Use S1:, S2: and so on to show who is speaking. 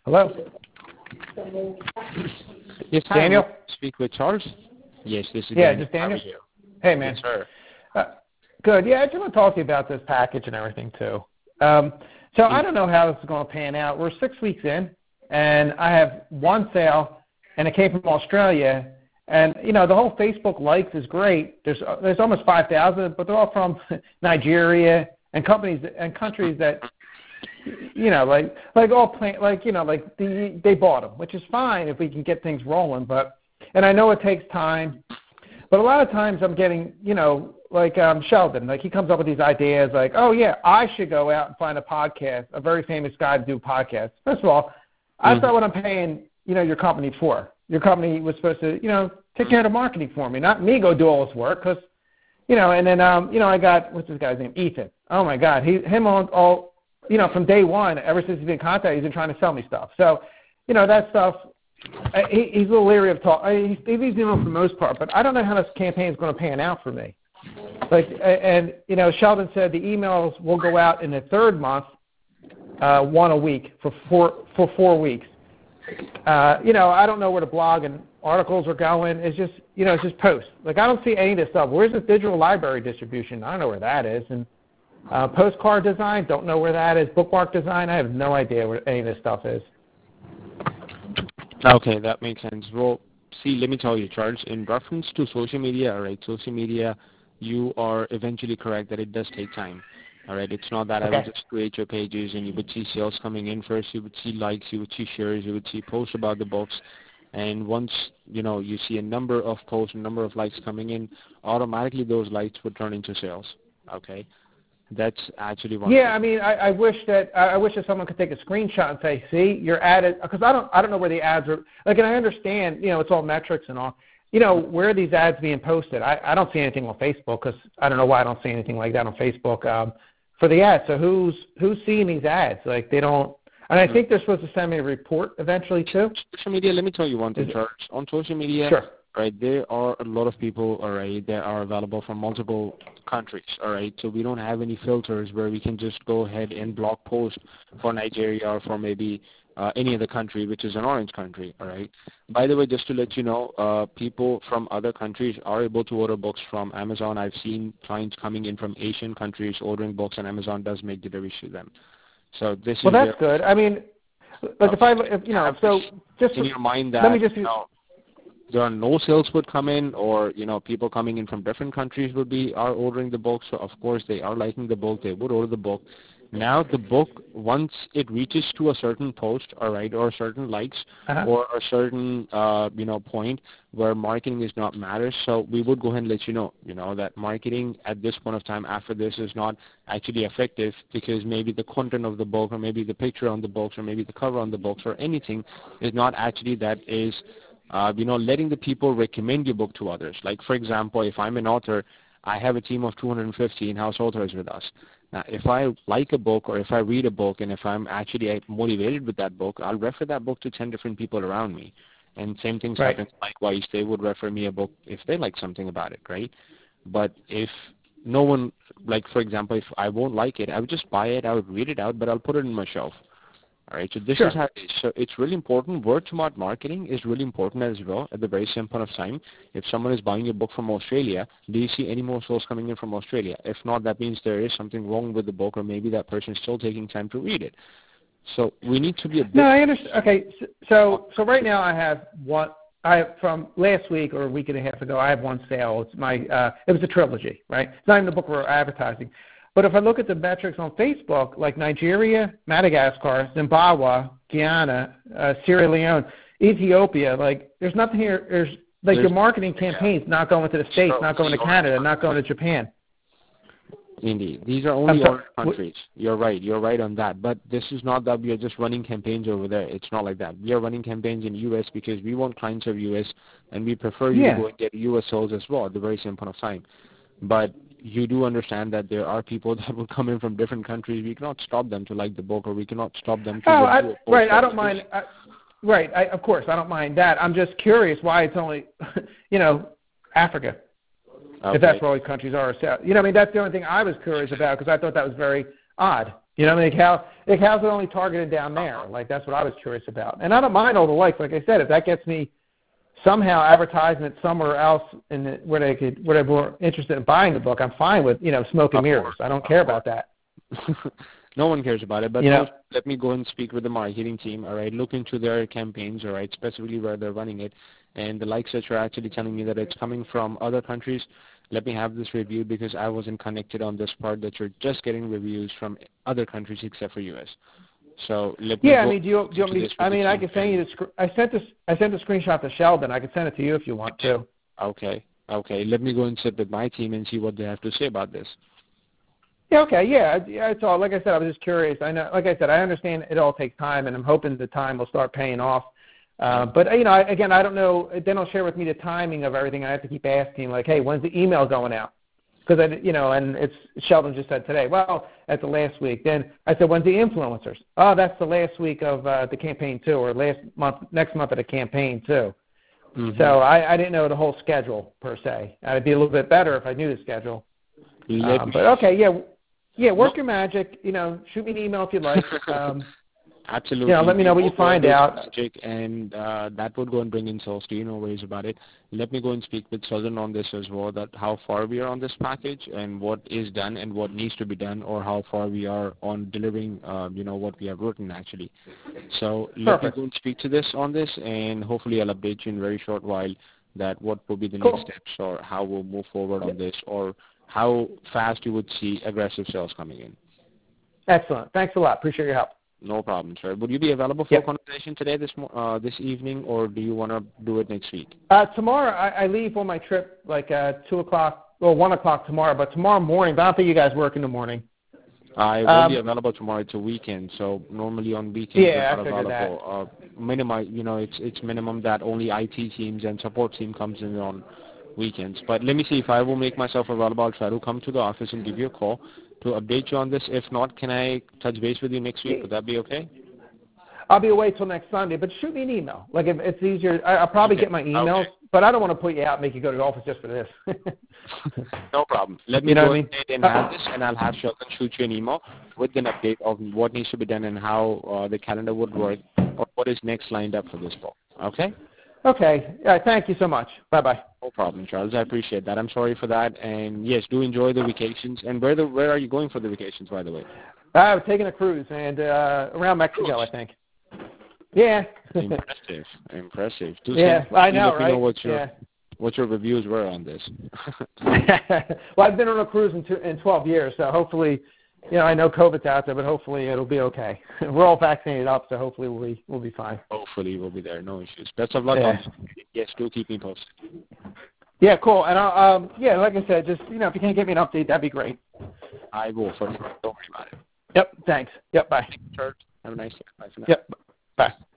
S1: Hello?
S2: Yes, hi,
S1: Daniel?
S2: Speak with Charles? Yes, this is
S1: Yeah,
S2: Daniel.
S1: just Daniel?
S2: How are you?
S1: Hey, man.
S2: Yes, sir.
S1: Good. Yeah, I just want to talk to you about this package and everything, too. So I don't know how this is going to pan out. We're 6 weeks in, and I have one sale, and it came from Australia. And, you know, the whole Facebook likes is great. There's almost 5,000, but they're all from Nigeria and countries that, you know, like all plant, like, you know, like they bought them, which is fine if we can get things rolling. And I know it takes time, but a lot of times I'm getting, you know, like Sheldon, like he comes up with these ideas like, oh yeah, I should go out and find a podcast, a very famous guy to do a podcast. First of all, that's not what I'm paying, you know, your company for. Your company was supposed to, you know, take care of the marketing for me, not me go do all this work, because, you know, and then, you know, I got, what's this guy's name? Ethan. Oh my God, him all, you know, from day one, ever since he's been in contact, he's been trying to sell me stuff. So, you know, that stuff, he's a little leery of talk. He's doing it for the most part, but I don't know how this campaign is going to pan out for me. Like, and you know, Sheldon said the emails will go out in the third month, one a week for 4 weeks. You know, I don't know where the blog and articles are going. It's just, you know, it's just posts. Like, I don't see any of this stuff. Where's this digital library distribution? I don't know where that is. And postcard design, don't know where that is. Bookmark design, I have no idea where any of this stuff is.
S2: Okay, that makes sense. Well, see, let me tell you, Charles, in reference to social media, all right, social media, you are eventually correct that it does take time. All right, it's not that I would just create your pages and you would see sales coming in first, you would see likes, you would see shares, you would see posts about the books, and once, you know, you see a number of posts, a number of likes coming in, automatically those likes would turn into sales. Okay, that's actually one.
S1: Yeah, I mean, I wish that someone could take a screenshot and say, see, your ad, because I don't know where the ads are. Like, and I understand, you know, it's all metrics and all. You know, where are these ads being posted? I don't see anything on Facebook, because I don't know why I don't see anything like that on Facebook for the ads. So who's seeing these ads? Like, they don't. And I think they're supposed to send me a report eventually too.
S2: Social media. Let me tell you one thing, Charles. On social media,
S1: sure.
S2: Right, there are a lot of people, all right, that are available from multiple countries, all right. So we don't have any filters where we can just go ahead and block post for Nigeria or for maybe any other country, which is an orange country, all right. By the way, just to let you know, people from other countries are able to order books from Amazon. I've seen clients coming in from Asian countries ordering books, and Amazon does make deliveries to them. So this is
S1: that's good. I mean, like if you know, so just
S2: in your mind that
S1: let me just
S2: you know, there are no sales would come in, or you know, people coming in from different countries are ordering the book. So of course they are liking the book, they would order the book. Now the book, once it reaches to a certain post, all right, or certain likes, or a certain you know, point where marketing is not matters, so we would go ahead and let you know that marketing at this point of time after this is not actually effective, because maybe the content of the book, or maybe the picture on the books, or maybe the cover on the books, or anything is not actually that is you know, letting the people recommend your book to others. Like, for example, if I'm an author, I have a team of 250 in-house authors with us. Now, if I like a book, or if I read a book, and if I'm actually motivated with that book, I'll refer that book to 10 different people around me. And same things happen likewise. They would refer me a book if they like something about it, right? But if no one, like, for example, if I won't like it, I would just buy it, I would read it out, but I'll put it in my shelf. All right, so this is how it is. So it's really important. Word-to-mouth marketing is really important as well at the very same point of time. If someone is buying a book from Australia, do you see any more sales coming in from Australia? If not, that means there is something wrong with the book, or maybe that person is still taking time to read it. So we need to be a bit...
S1: No, I understand. Okay, so right now I have one. From last week or a week and a half ago, I have one sale. It's my it was a trilogy, right? It's not even the book we're advertising. But if I look at the metrics on Facebook, like Nigeria, Madagascar, Zimbabwe, Guyana, Sierra Leone, Ethiopia, like there's nothing here. There's your marketing campaigns not going to the States, not going to Canada, not going to Japan.
S2: Indeed. These are only orange countries. You're right on that. But this is not that we are just running campaigns over there. It's not like that. We are running campaigns in U.S. because we want clients of U.S. and we prefer you to go and get U.S. sales as well at the very same point of time. But you do understand that there are people that will come in from different countries. We cannot stop them to like the book, or we cannot stop them to
S1: I don't mind. Of course, I don't mind that. I'm just curious why it's only, you know, Africa. Okay. If that's where all these countries are. So, you know, I mean, that's the only thing I was curious about, because I thought that was very odd. You know, like how's it only targeted down there? Like that's what I was curious about. And I don't mind all the likes. Like I said, if that gets me somehow advertisement somewhere else where they're more interested in buying the book, I'm fine with, smoke and mirrors. I don't care about that.
S2: No one cares about it, but let me go and speak with the marketing team, all right? Look into their campaigns, all right, specifically where they're running it. And the likes that you're actually telling me that it's coming from other countries, let me have this reviewed because I wasn't connected on this part that you're just getting reviews from other countries except for U.S. So let me.
S1: Yeah, I mean, do you want me? I mean, I can send you the. I sent the screenshot to Sheldon. I can send it to you if you want to.
S2: Okay. Let me go and sit with my team and see what they have to say about this.
S1: Yeah. Okay. Yeah. It's all. Like I said, I was just curious. I know. Like I said, I understand it all takes time, and I'm hoping the time will start paying off. But again, I don't know. They don't share with me the timing of everything. I have to keep asking, like, hey, when's the email going out? Because and it's Sheldon just said today. Well, that's the last week. Then I said, when's the influencers? Oh, that's the last week of the campaign too, or next month of the campaign too. Mm-hmm. So I didn't know the whole schedule per se. It'd be a little bit better if I knew the schedule. But okay, yeah, work your magic. Shoot me an email if you'd like.
S2: Absolutely.
S1: Let me know what you find out.
S2: Magic, and that would go and bring in sales to you. No worries about it. Let me go and speak with Southern on this as well, that how far we are on this package and what is done and what needs to be done, or how far we are on delivering, what we have written actually. So let me go and speak to this on this, and hopefully I'll update you in a very short while that what will be the next steps or how we'll move forward on this, or how fast you would see aggressive sales coming in.
S1: Excellent. Thanks a lot. Appreciate your help.
S2: No problem, sir. Would you be available for a conversation today, this evening, or do you want to do it next week?
S1: Tomorrow, I leave on my trip like 2 o'clock, well, 1 o'clock tomorrow, but tomorrow morning, but I don't think you guys work in the morning.
S2: I will be available tomorrow. It's a weekend, so normally on weekends
S1: I'm
S2: not available. It's minimum that only IT teams and support team comes in on weekends. But let me see if I will make myself available. I'll try to come to the office and give you a call to update you on this. If not, can I touch base with you next week? Would that be okay?
S1: I'll be away till next Sunday, but shoot me an email. Like if it's easier, I'll probably get my emails, but I don't want to put you out and make you go to the office just for this.
S2: No problem. Let me go ahead and have this, and I'll have Sheldon shoot you an email with an update of what needs to be done and how the calendar would work, or what is next lined up for this fall. Okay?
S1: Okay. All right. Thank you so much. Bye-bye.
S2: No problem, Charles. I appreciate that. I'm sorry for that. And, yes, do enjoy the vacations. And where are you going for the vacations, by the way?
S1: I'm taking a cruise, and around Mexico, I think. Yeah.
S2: Impressive.
S1: I know,
S2: right? Let me know what your reviews were on this.
S1: Well, I've been on a cruise in 12 years, so hopefully, I know COVID's out there, but hopefully it'll be okay. We're all vaccinated up, so hopefully we'll be fine.
S2: Hopefully we'll be there. No issues. Best of luck on this. Yes, do keep me posted.
S1: Yeah, cool. And I'll, like I said, just, if you can't give me an update, that'd be great.
S2: I will, for sure. Don't worry about it.
S1: Yep, thanks. Yep, bye.
S2: Have a nice day. Bye for now.
S1: Yep, bye.